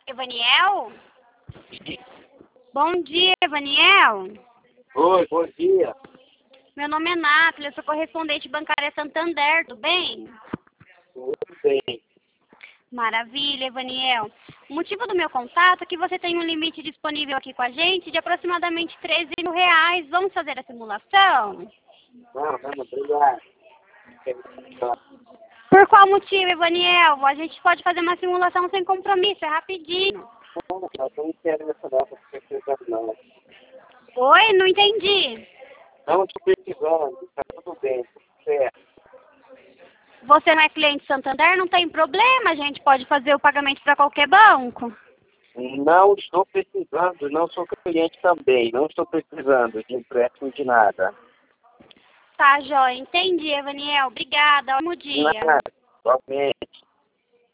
Evaniel? Bom dia, Evaniel. Oi, bom dia. Meu nome é Nátalia, eu sou correspondente bancária Santander, tudo bem? Tudo bem. Maravilha, Evaniel. O motivo do meu contato é que você tem um limite disponível aqui com a gente de aproximadamente R$ 13.000. Vamos fazer a simulação? Não, obrigado. Por qual motivo, Evaniel? A gente pode fazer uma simulação sem compromisso, é rapidinho. Não tenho interesse não, estou precisando não. Oi, não entendi. Não estou precisando, está tudo bem, tudo certo. Você não é cliente Santander? Não tem problema, a gente pode fazer o pagamento para qualquer banco. Não estou precisando, não sou cliente também, não estou precisando de empréstimo de nada. Tá, joia. Entendi, Evaniel. Obrigada. Ótimo dia. Nada, somente.